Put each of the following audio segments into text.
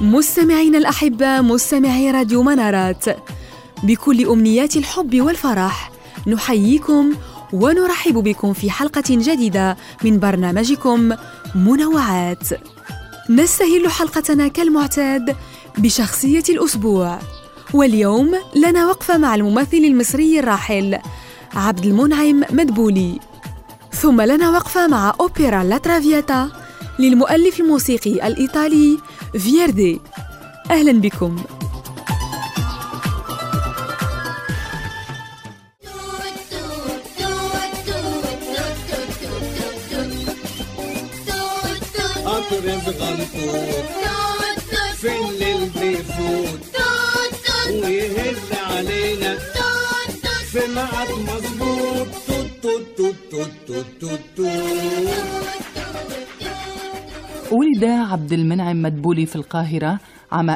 مستمعينا الأحبة، مستمعي راديو منارات، بكل أمنيات الحب والفرح نحييكم ونرحب بكم في حلقة جديدة من برنامجكم منوعات. نستهل حلقتنا كالمعتاد بشخصية الأسبوع، واليوم لنا وقفة مع الممثل المصري الراحل عبد المنعم مدبولي، ثم لنا وقفة مع أوبرا لا ترافياتا للمؤلف الموسيقي الإيطالي فيردي. أهلا بكم. في الليل بيفوت ويهل علينا في ميعاد مظبوط. ولد عبد المنعم مدبولي في القاهرة عام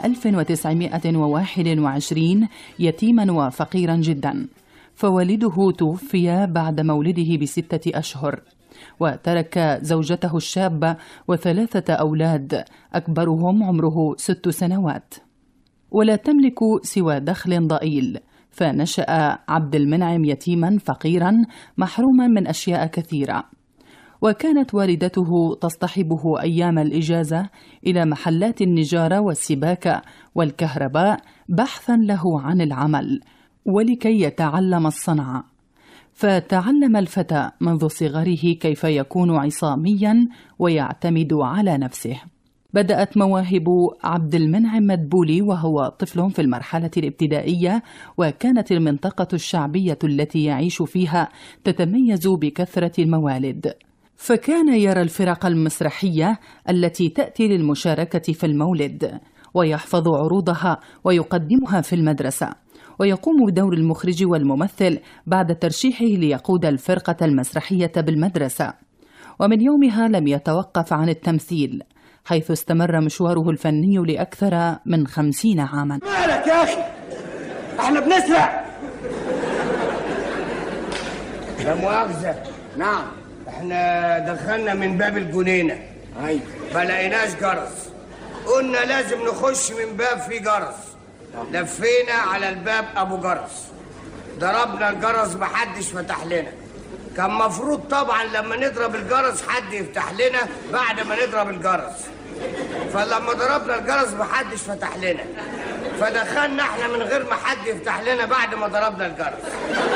1921 يتيما وفقيرا جدا، فوالده توفي بعد مولده ب6 أشهر، وترك زوجته الشابة و3 أولاد أكبرهم عمره 6 سنوات، ولا تملك سوى دخل ضئيل. فنشأ عبد المنعم يتيما فقيرا محروما من أشياء كثيرة، وكانت والدته تصطحبه أيام الإجازة إلى محلات النجارة والسباكة والكهرباء بحثا له عن العمل ولكي يتعلم الصنعة. فتعلم الفتى منذ صغره كيف يكون عصاميا ويعتمد على نفسه. بدأت مواهب عبد المنعم مدبولي وهو طفل في المرحلة الابتدائية، وكانت المنطقة الشعبية التي يعيش فيها تتميز بكثرة الموالد، فكان يرى الفرق المسرحية التي تأتي للمشاركة في المولد ويحفظ عروضها ويقدمها في المدرسة، ويقوم بدور المخرج والممثل بعد ترشيحه ليقود الفرقة المسرحية بالمدرسة. ومن يومها لم يتوقف عن التمثيل، حيث استمر مشواره الفني لأكثر من 50 عاما. مالك يا أخي؟ احنا بنسرع. لا مؤاخذة. نعم. احنا دخلنا من باب الجنينة، ما لقيناش جرس، قلنا لازم نخش من باب فيه جرس، لفينا على الباب ابو جرس، ضربنا الجرس محدش فتح لنا. كان مفروض طبعا لما نضرب الجرس حد يفتح لنا بعد ما نضرب الجرس، فلما ضربنا الجرس محدش فتح لنا، فدخلنا احنا من غير ما حد يفتح لنا بعد ما ضربنا الجرس.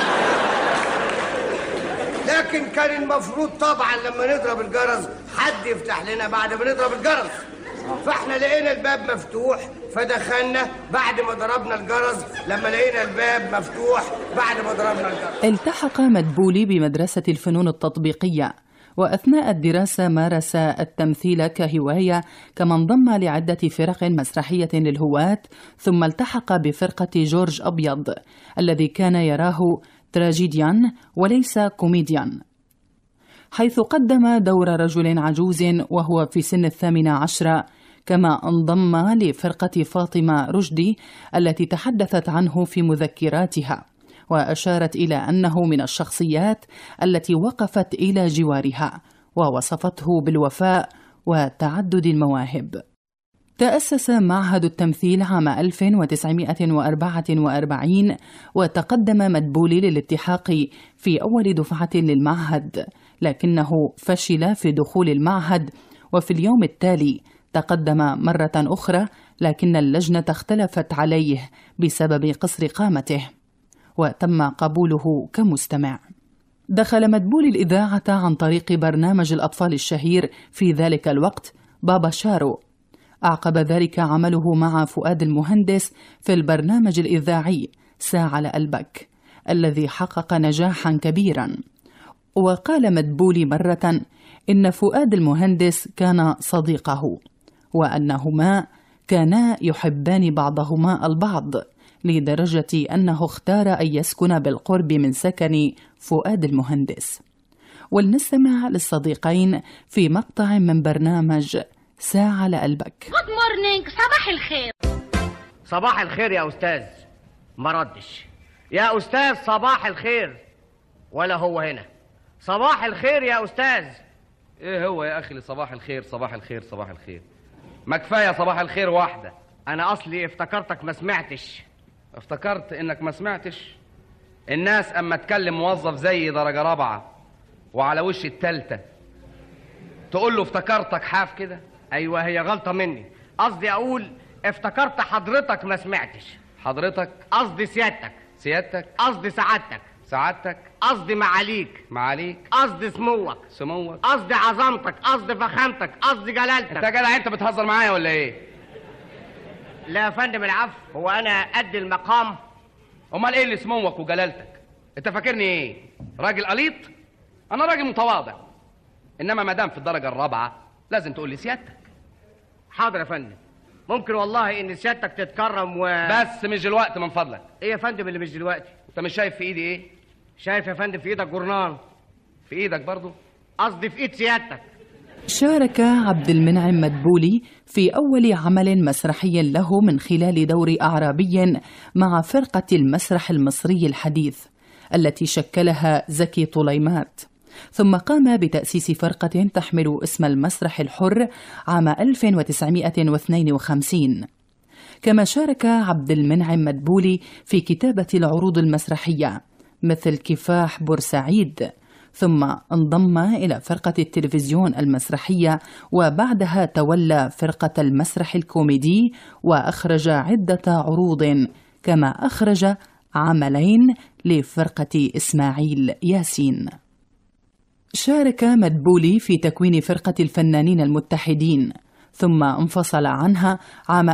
لكن كان المفروض طبعا لما نضرب الجرس حد يفتح لنا بعد ما نضرب الجرس، فاحنا لقينا الباب مفتوح فدخلنا بعد ما ضربنا الجرس، لما لقينا الباب مفتوح بعد ما ضربنا الجرس. التحق مدبولي بمدرسة الفنون التطبيقية، وأثناء الدراسة مارس التمثيل كهواية، كما انضم لعدة فرق مسرحية للهواة، ثم التحق بفرقة جورج أبيض الذي كان يراه تراجيديان وليس كوميديان، حيث قدم دور رجل عجوز وهو في سن 18، كما انضم لفرقة فاطمة رشدي التي تحدثت عنه في مذكراتها، وأشارت إلى أنه من الشخصيات التي وقفت إلى جوارها ووصفته بالوفاء وتعدد المواهب. تأسس معهد التمثيل عام 1944، وتقدم مدبولي للالتحاق في أول دفعة للمعهد، لكنه فشل في دخول المعهد، وفي اليوم التالي تقدم مرة أخرى، لكن اللجنة اختلفت عليه بسبب قصر قامته، وتم قبوله كمستمع. دخل مدبولي الإذاعة عن طريق برنامج الأطفال الشهير في ذلك الوقت بابا شارو. أعقب ذلك عمله مع فؤاد المهندس في البرنامج الإذاعي ساعة على قلبك الذي حقق نجاحا كبيرا. وقال مدبولي مرة إن فؤاد المهندس كان صديقه، وأنهما كانا يحبان بعضهما البعض، لدرجة أنه اختار أن يسكن بالقرب من سكن فؤاد المهندس. ولنستمع للصديقين في مقطع من برنامج ساعة على قلبك. Good morning. صباح الخير. صباح الخير يا أستاذ. ما ردش. يا أستاذ صباح الخير. ولا هو هنا. صباح الخير يا أستاذ. ايه هو يا اخي صباح الخير صباح الخير صباح الخير؟ ما كفايه صباح الخير واحده. انا اصلي افتكرتك ما سمعتش. افتكرت انك ما سمعتش؟ الناس اما تكلم موظف زي درجة رابعة وعلى وش التالتة تقول له افتكرتك حاف كده؟ ايوه هي غلطة مني. قصدي اقول افتكرت حضرتك ما سمعتش. حضرتك؟ قصدي سيادتك. سيادتك؟ قصدي سعادتك. سعادتك؟ قصدي معاليك. معاليك؟ قصدي سموك. سموك؟ قصدي عظمتك. قصدي فخامتك. قصدي جلالتك. انت جدع انت بتهزر معايا ولا ايه؟ لا يا فندم العفو، هو انا قد المقام؟ امال ايه اللي سموك وجلالتك؟ انت فاكرني ايه؟ راجل قليط؟ انا راجل متواضع، انما ما دام في الدرجه الرابعه لازم تقول لي سيادتك. حاضر يا فندم. ممكن والله ان سيادتك تتكرم بس مش دلوقتي من فضلك. ايه يا فندم اللي مش دلوقتي؟ انت مش شايف في ايدي ايه؟ شايف يا فندم في ايدك جورنال. في ايدك برضو؟ قصدي في ايد سيادتك. شارك عبد المنعم مدبولي في أول عمل مسرحي له من خلال دور أعرابي مع فرقة المسرح المصري الحديث التي شكلها زكي طليمات، ثم قام بتأسيس فرقة تحمل اسم المسرح الحر عام 1952. كما شارك عبد المنعم مدبولي في كتابة العروض المسرحية مثل كفاح بورسعيد، ثم انضم إلى فرقة التلفزيون المسرحية، وبعدها تولى فرقة المسرح الكوميدي وأخرج عدة عروض، كما أخرج عملين لفرقة إسماعيل ياسين. شارك مدبولي في تكوين فرقة الفنانين المتحدين، ثم انفصل عنها عام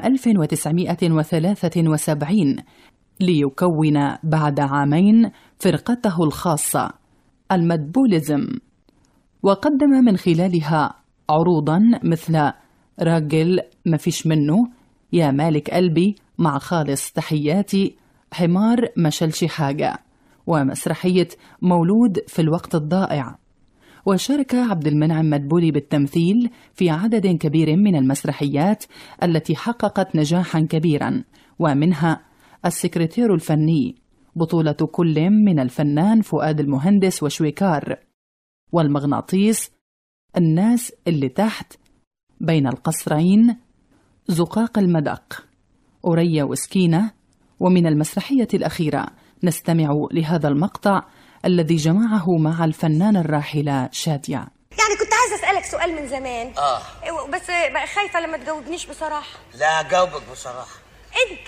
1973 ليكون بعد عامين فرقته الخاصة المدبوليزم، وقدم من خلالها عروضا مثل راجل مفيش منه، يا مالك قلبي، مع خالص تحياتي، حمار مشلش حاجة، ومسرحية مولود في الوقت الضائع. وشارك عبد المنعم مدبولي بالتمثيل في عدد كبير من المسرحيات التي حققت نجاحا كبيرا، ومنها السكرتير الفني بطولة كل من الفنان فؤاد المهندس وشويكار، والمغناطيس، الناس اللي تحت، بين القصرين، زقاق المدق، أوريا وسكينة. ومن المسرحية الأخيرة نستمع لهذا المقطع الذي جمعه مع الفنانة الراحلة شادية. يعني كنت عايزة أسألك سؤال من زمان بس بقى خايفة لما تجاوبنيش بصراحة. لا أجاوبك بصراحة. أنت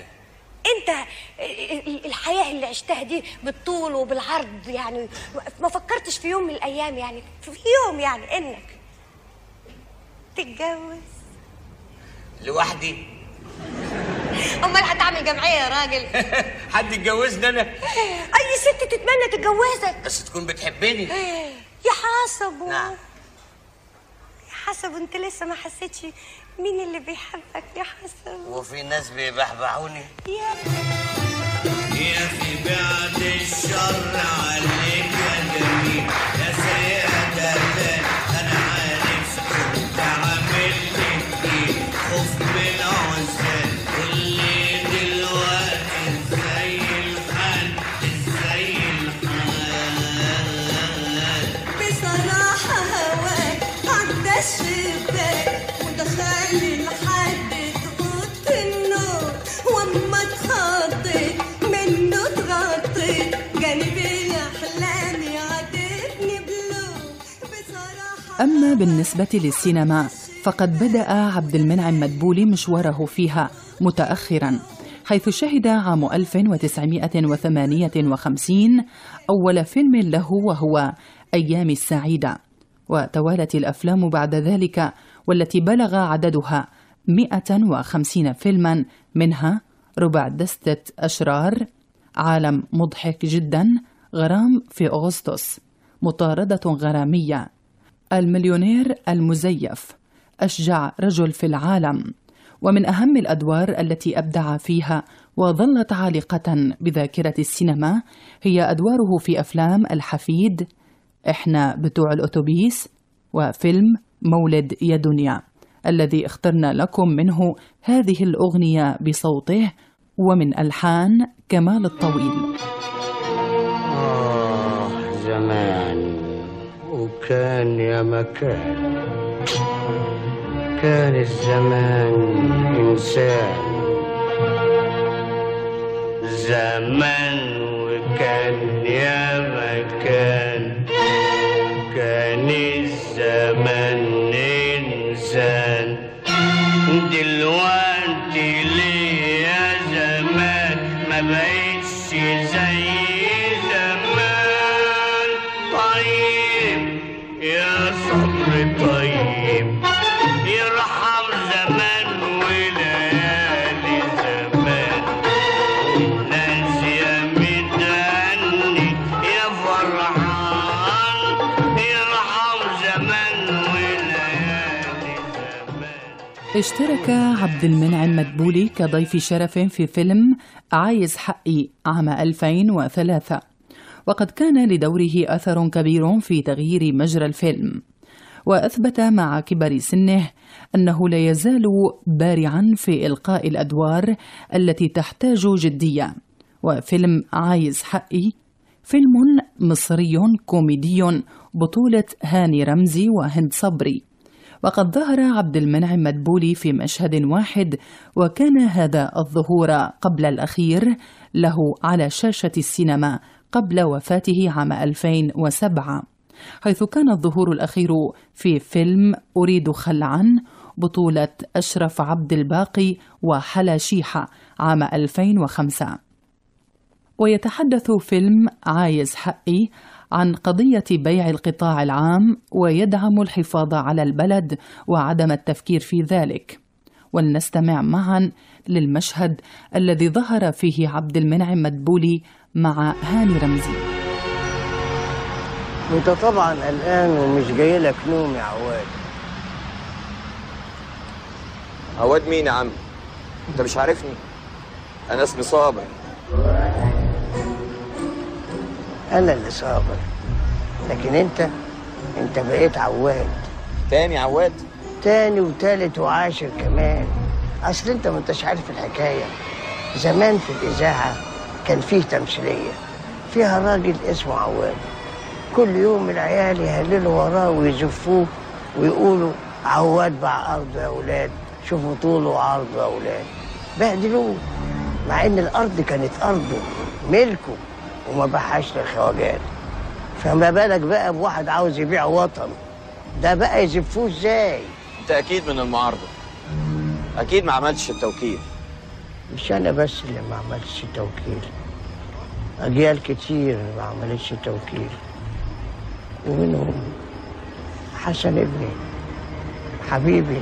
الحياة اللي عشتها دي بالطول وبالعرض، يعني ما فكرتش في يوم من الأيام، يعني في يوم يعني إنك تتجوز لوحدي؟ أمال هتعمل جمعية يا راجل؟ حد يتجوزني أنا؟ أي ست تتمنى تتجوزك، بس تكون بتحبني. يا حسب. نعم يا حسب، أنت لسه ما حسيتش مين اللي بيحبك يا حسن؟ وفي ناس بيبحبحوني. يا في بعد الشر عليك يا جميل يا سيدة، أنا عارف كنت عامل لي كتير خوف من عزال، واللي دلوقتي ازاي الحال ازاي الحال. بصراحة هواك عدى الشباك ودخلني لحد تغط النور، واما اتخضيت منه اتغطيت، جانبي احلامي عاتبني بلوم. بصراحة أما بالنسبة للسينما فقد بدأ عبد المنعم مدبولي مشواره فيها متأخرا، حيث شهد عام 1958 أول فيلم له وهو أيام السعيدة، وتوالت الأفلام بعد ذلك والتي بلغ عددها 150 فيلما، منها ربع دستة أشرار، عالم مضحك جدا، غرام في أغسطس، مطاردة غرامية، المليونير المزيف، أشجع رجل في العالم. ومن أهم الأدوار التي أبدع فيها وظلت عالقة بذاكرة السينما هي أدواره في أفلام الحفيد، إحنا بتوع الأتوبيس، وفيلم مولد يا دنيا، الذي اخترنا لكم منه هذه الأغنية بصوته ومن ألحان كمال الطويل. زمان وكان يا مكان، كان الزمان إنسان. زمان وكان يا مكان، كان الزمان إنسان. دلوقتي ليه يا زمان ما بقتش زي زمان؟ طيب يا صبر طيب، يرحم زمان وليالي زمان. الناس يا متهني يا فرحان، يرحم زمان وليالي زمان. اشترك عبد المنعم مدبولي كضيف شرف في فيلم عايز حقي عام 2003، وقد كان لدوره أثر كبير في تغيير مجرى الفيلم، وأثبت مع كبر سنه أنه لا يزال بارعا في إلقاء الأدوار التي تحتاج جدية. وفيلم عايز حقي فيلم مصري كوميدي بطولة هاني رمزي وهند صبري، وقد ظهر عبد المنعم مدبولي في مشهد واحد، وكان هذا الظهور قبل الأخير له على شاشة السينما قبل وفاته عام 2007، حيث كان الظهور الأخير في فيلم أريد خلعا بطولة أشرف عبد الباقي وحلا شيحة عام 2005. ويتحدث فيلم عايز حقي عن قضية بيع القطاع العام، ويدعم الحفاظ على البلد وعدم التفكير في ذلك. ولنستمع معا للمشهد الذي ظهر فيه عبد المنعم مدبولي مع هاني رمزي. انت طبعا قلقان ومش جاي لك نوم يا عواد. عواد مين يا عم؟ انت مش عارفني؟ انا اسمي صابر. انا اللي صابر، لكن انت بقيت عواد. تاني عواد؟ تاني وتالت وعاشر كمان. اصل انت ما انتش عارف الحكايه. زمان في الاذاعه كان فيه تمثيليه فيها راجل اسمه عواد، كل يوم العيال يهللوا وراه ويزفوه ويقولوا عواد باع ارضه يا اولاد، شوفوا طوله وعرضه يا اولاد. بهدلوه مع ان الارض كانت ارضه ملكه وما باعهاش للخواجات. فما بالك بقى بواحد عاوز يبيع وطن، ده بقى يزفوه ازاي؟ انت اكيد من المعارضه، اكيد ما عملتش التوكيل. مش انا بس اللي ما عملتش توكيل، اجيال كتير ما عملتش توكيل، ومنهم حسن ابني حبيبي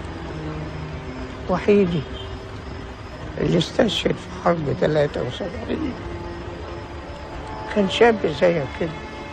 وحيدي اللي استشهد في حرب 73. كان شاب زيك كده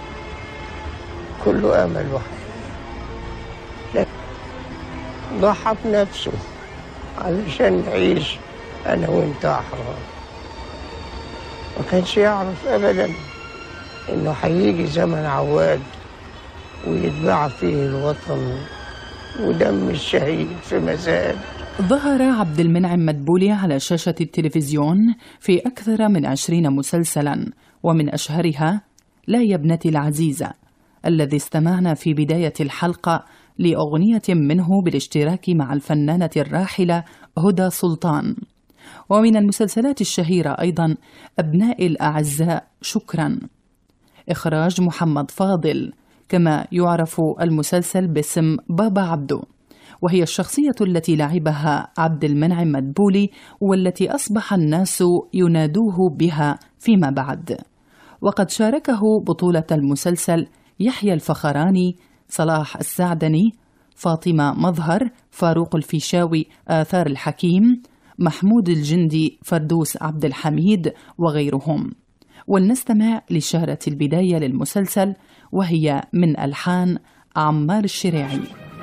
كله امل وحياة، لكن ضحى بنفسه علشان نعيش انا وانت احرار. ما كانش يعرف ابدا انه هيجي زمن عواد ويتباع فيه الوطن ودم الشهيد في مزاد. ظهر عبد المنعم مدبولي على شاشة التلفزيون في أكثر من 20 مسلسلا، ومن أشهرها لا يا ابنتي العزيزة، الذي استمعنا في بداية الحلقة لأغنية منه بالاشتراك مع الفنانة الراحلة هدى سلطان. ومن المسلسلات الشهيرة أيضا أبناء الأعزاء شكرا، إخراج محمد فاضل، كما يعرف المسلسل باسم بابا عبدو، وهي الشخصية التي لعبها عبد المنعم مدبولي والتي أصبح الناس ينادوه بها فيما بعد. وقد شاركه بطولة المسلسل يحيى الفخراني، صلاح السعدني، فاطمة مظهر، فاروق الفيشاوي، آثار الحكيم، محمود الجندي، فردوس عبد الحميد وغيرهم. ولنستمع لشهرة البداية للمسلسل، وهي من ألحان عمار الشريعي.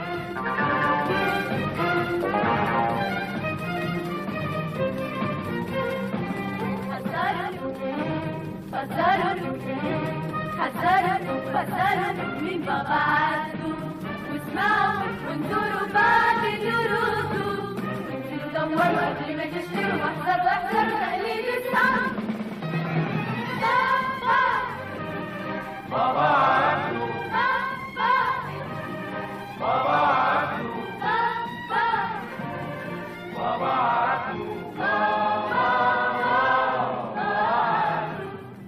فسروا من بابا عبدو، واسمعوا وانظروا بعد دروسه، وانتوا دوروا قبل ما تشتروا، واحذروا احذروا تقليد الصنم. بابا عبدو، بابا عبدو،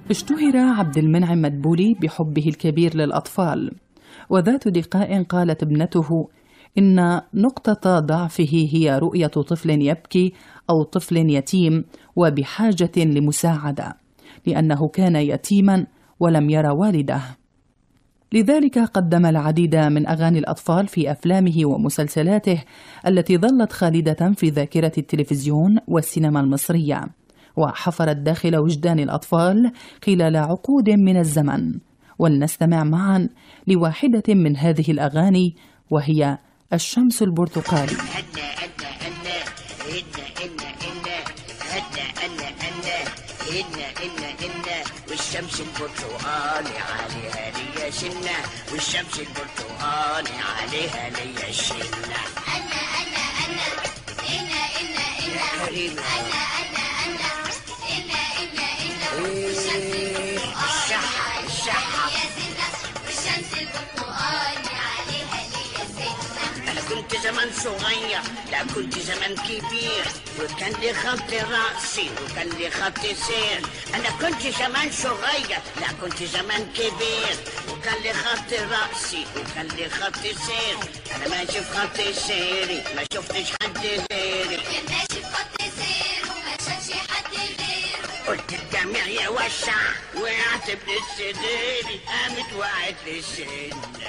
اشتهر عبد المنعم مدبولي بحبه الكبير للأطفال، وذات لقاء قالت ابنته إن نقطة ضعفه هي رؤية طفل يبكي أو طفل يتيم وبحاجة لمساعدة، لأنه كان يتيما ولم يرى والده. لذلك قدم العديد من أغاني الأطفال في أفلامه ومسلسلاته التي ظلت خالدة في ذاكرة التلفزيون والسينما المصرية، وحفرت داخل وجدان الأطفال خلال عقود من الزمن. ولنستمع معا لواحدة من هذه الأغاني وهي الشمس البرتقالي. والشمس البرتقالي عليها ليا سنة، والشمس البرتقالي عليها ليا سنة. أنا يا كريمة الشحة والشمس البرتقالي عليها ليا سنة. أنا كنت زمان صغير، لا كنت زمان كبير، وكان لي خط رأسي وكان لي خط سير. أنا كنت زمان صغير، لا كنت زمان كبير، وكان لي خط رأسي وكان لي خط سير. أنا ماشي في خط سيري ما شفتش حد غيري، كان ماشي في خط سير وما شافش حد غيره. قلت الجميع يوسع وقعت بالسديري، قامت وقعت للسنة.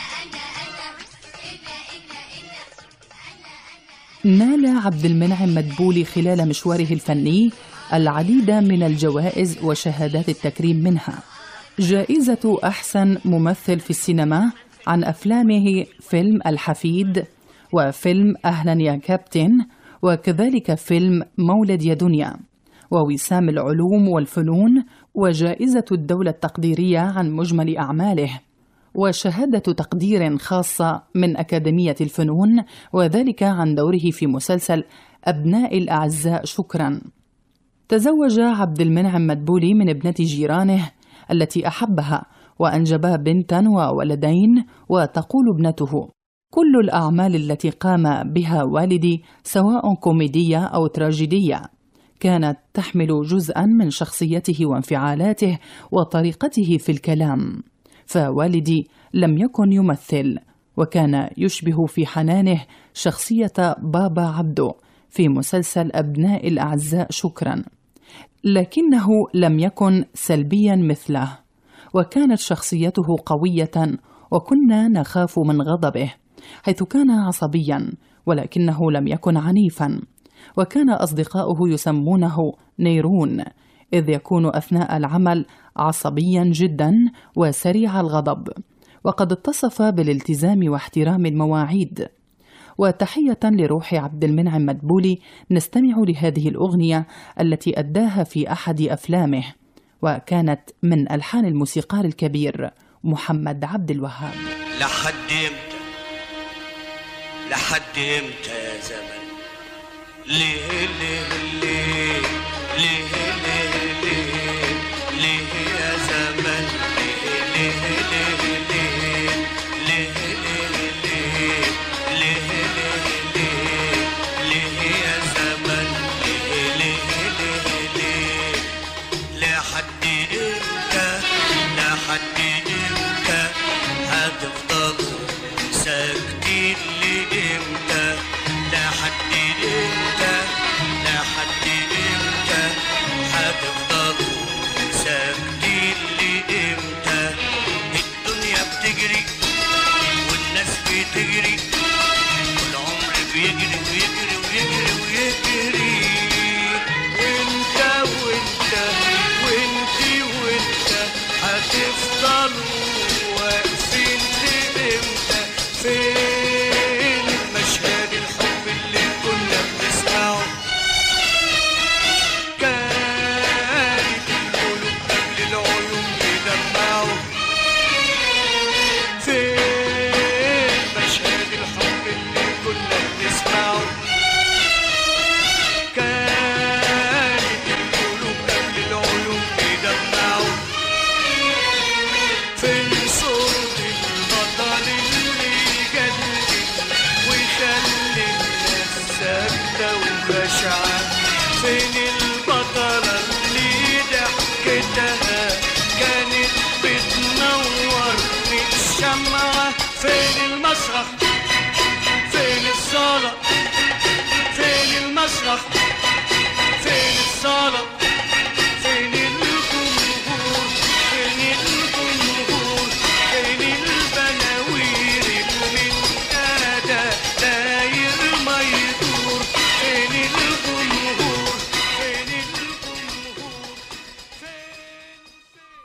نال عبد المنعم مدبولي خلال مشواره الفني العديد من الجوائز وشهادات التكريم، منها جائزة أحسن ممثل في السينما عن أفلامه فيلم الحفيد وفيلم أهلا يا كابتن، وكذلك فيلم مولد يا دنيا، ووسام العلوم والفنون، وجائزة الدولة التقديرية عن مجمل أعماله، وشهادة تقدير خاصة من أكاديمية الفنون، وذلك عن دوره في مسلسل أبناء الأعزاء شكرا. تزوج عبد المنعم مدبولي من ابنة جيرانه التي أحبها، وأنجبا بنتا وولدين. وتقول ابنته: كل الأعمال التي قام بها والدي سواء كوميدية أو تراجيدية كانت تحمل جزءا من شخصيته وانفعالاته وطريقته في الكلام، فوالدي لم يكن يمثل، وكان يشبه في حنانه شخصية بابا عبده في مسلسل أبناء الأعزاء شكرا، لكنه لم يكن سلبيا مثله، وكانت شخصيته قوية وكنا نخاف من غضبه، حيث كان عصبيا ولكنه لم يكن عنيفا، وكان أصدقاؤه يسمونه نيرون، إذ يكون أثناء العمل عصبيا جدا وسريع الغضب، وقد اتصف بالالتزام واحترام المواعيد. وتحية لروح عبد المنعم مدبولي نستمع لهذه الأغنية التي أداها في أحد أفلامه، وكانت من ألحان الموسيقار الكبير محمد عبد الوهاب. لحد امتى لحد امتى يا زمن، ليه ليه ليه ليه ليه ليه ليه يا زمن، ليه ليه ليه ليه ليه ليه ليه ليه ليه يا زمن، ليه ليه ليه لحد امتى لحد امتى هتفضلوا ساكتين، لامتى لحد امتى لحد امتى هتفضلوا ساكتين، لامتى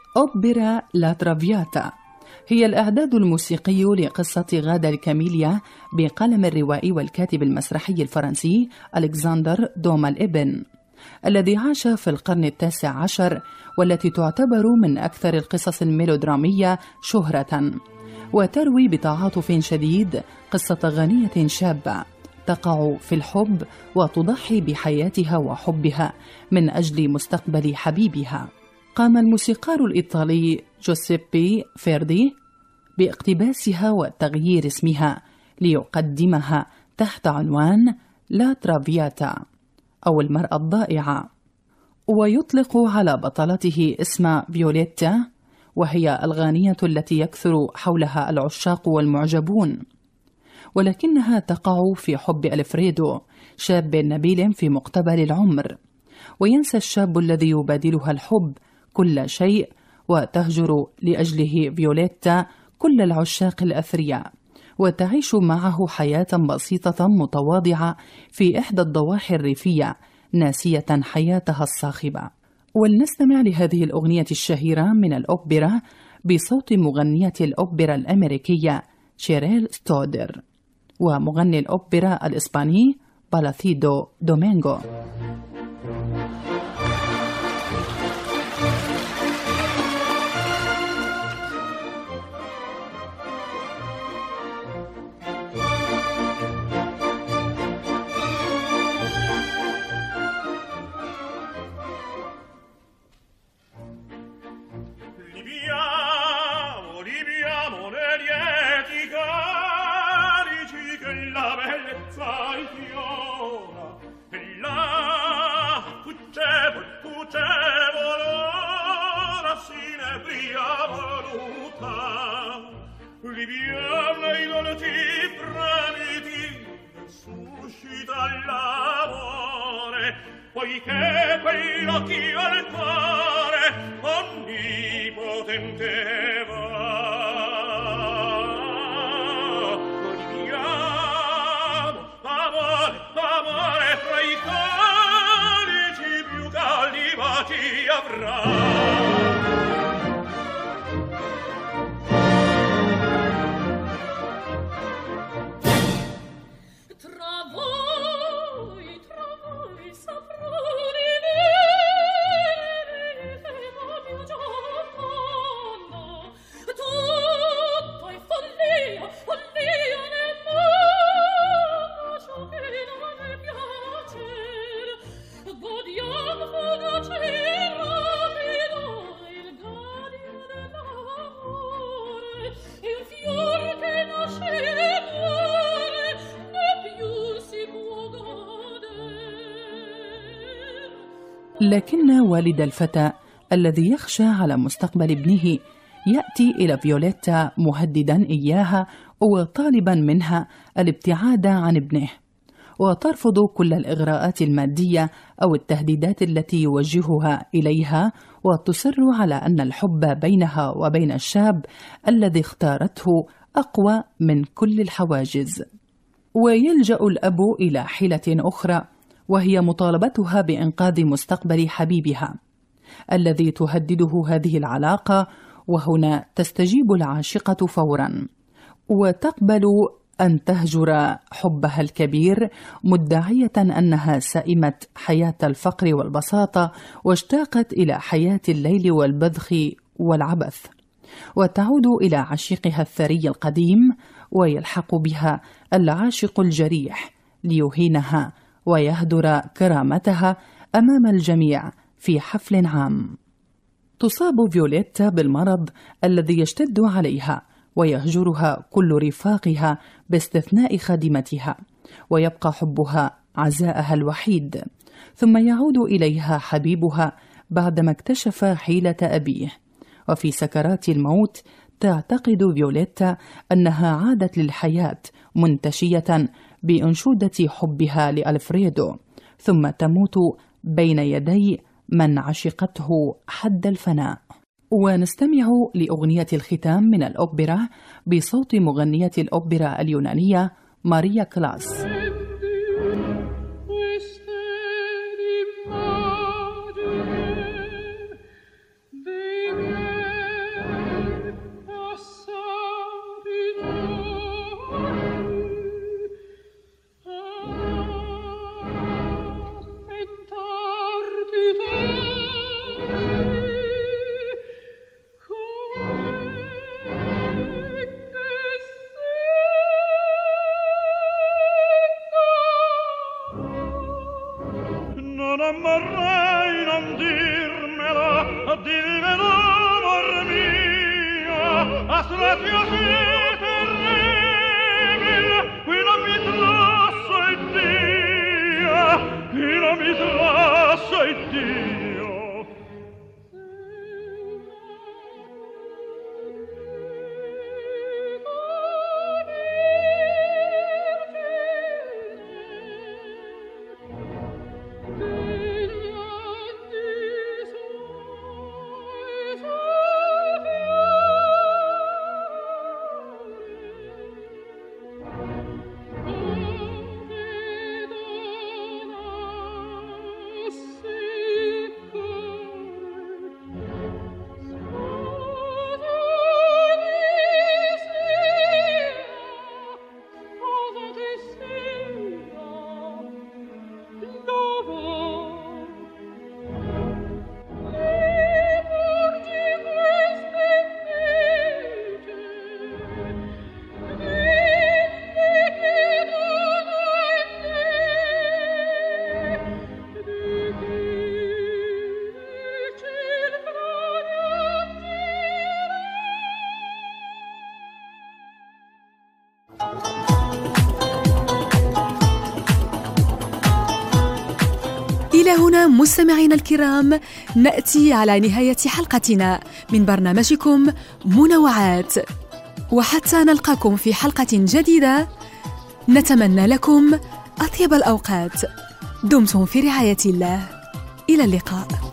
أوبرا لا ترافياتا هي الإعداد الموسيقي لقصة غادة الكاميليا بقلم الروائي والكاتب المسرحي الفرنسي ألكسندر دوما الإبن، الذي عاش في القرن 19 والتي تعتبر من أكثر القصص الميلودرامية شهرة، وتروي بتعاطف شديد قصة غنية شابة تقع في الحب وتضحي بحياتها وحبها من أجل مستقبل حبيبها. قام الموسيقار الإيطالي جوزيبي فيردي باقتباسها وتغيير اسمها ليقدمها تحت عنوان لا ترافياتا أو المرأة الضائعة، ويطلق على بطلته اسم فيوليتا، وهي الغانية التي يكثر حولها العشاق والمعجبون، ولكنها تقع في حب ألفريدو شاب نبيل في مقتبل العمر، وينسى الشاب الذي يبادلها الحب كل شيء، وتهجر لأجله فيوليتا كل العشاق الأثرياء، وتعيش معه حياة بسيطة متواضعة في إحدى الضواحي الريفية ناسية حياتها الصاخبة. ولنستمع لهذه الأغنية الشهيرة من الأوبرا بصوت مغنية الأوبرا الأمريكية شيريل ستودر ومغني الأوبرا الإسباني بالاثيدو دومينغو. Poiché quell'occhio al cuore onnipotente va, riviamo amore, amore fra i calici più caldi baci avrà. لكن والد الفتى الذي يخشى على مستقبل ابنه يأتي إلى فيوليتا مهددا إياها وطالبا منها الابتعاد عن ابنه، وترفض كل الإغراءات المادية أو التهديدات التي يوجهها إليها، وتصر على أن الحب بينها وبين الشاب الذي اختارته أقوى من كل الحواجز. ويلجأ الأب إلى حيلة أخرى، وهي مطالبتها بإنقاذ مستقبل حبيبها الذي تهدده هذه العلاقة، وهنا تستجيب العاشقة فورا وتقبل أن تهجر حبها الكبير، مدعية أنها سئمت حياة الفقر والبساطة واشتاقت إلى حياة الليل والبذخ والعبث، وتعود إلى عشيقها الثري القديم، ويلحق بها العاشق الجريح ليهينها ويهدر كرامتها أمام الجميع في حفل عام. تصاب فيوليتا بالمرض الذي يشتد عليها، ويهجرها كل رفاقها باستثناء خادمتها، ويبقى حبها عزاءها الوحيد. ثم يعود إليها حبيبها بعدما اكتشف حيلة أبيه، وفي سكرات الموت تعتقد فيوليتا أنها عادت للحياة منتشية بأنشودة حبها لألفريدو، ثم تموت بين يدي من عشقته حد الفناء. ونستمع لأغنية الختام من الأوبرا بصوت مغنية الأوبرا اليونانية ماريا كلاس. Bene إلى هنا مستمعينا الكرام نأتي على نهاية حلقتنا من برنامجكم منوعات، وحتى نلقاكم في حلقة جديدة نتمنى لكم أطيب الأوقات. دمتم في رعاية الله، إلى اللقاء.